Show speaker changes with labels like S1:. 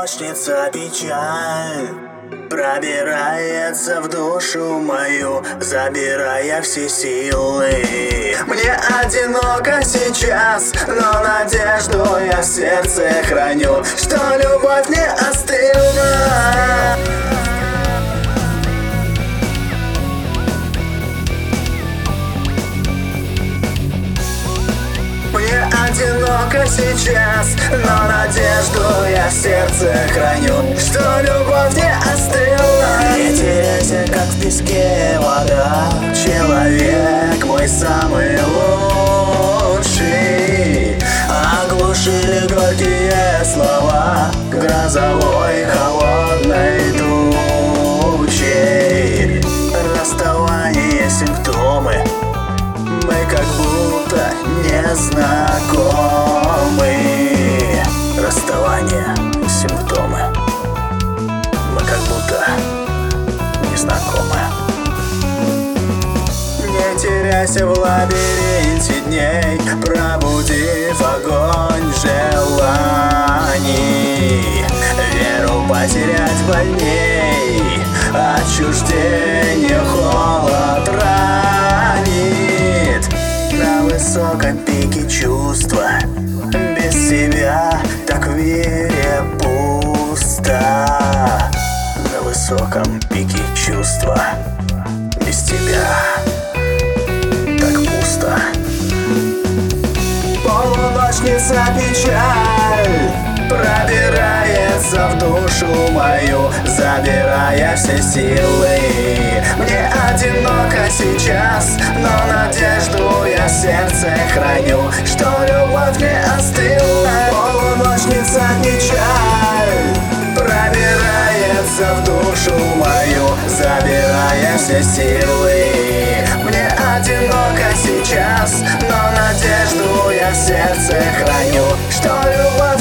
S1: Полуночница печаль пробирается в душу мою, забирая все силы. Мне одиноко сейчас, но надежду я в сердце храню, что любовь не остыла. Мне одиноко сейчас, но надежду я в сердце храню, что любовь не остыла. Не теряйся, как в песке вода, человек мой самый лучший. Оглушили горькие слова грозовой холодной тучей. Расставание, симптомы, мы как будто не знакомы. Расставание, симптомы, мы как будто не знакомы. Не теряйся в лабиринте дней, пробудив огонь желаний. Веру потерять больней, отчуждение холод ранит. На высоком пике чувства, без тебя так в мире пусто. На высоком пике чувства, без тебя так пусто. Полуночница печаль пробирается в душу мою, забирая все силы. Мне одиноко сейчас, но надежду я в сердце храню, что любовь не остыла. Полуночница печаль пробирается в душу мою, забирая все силы. Мне одиноко сейчас, но надежду я в сердце храню, что любовь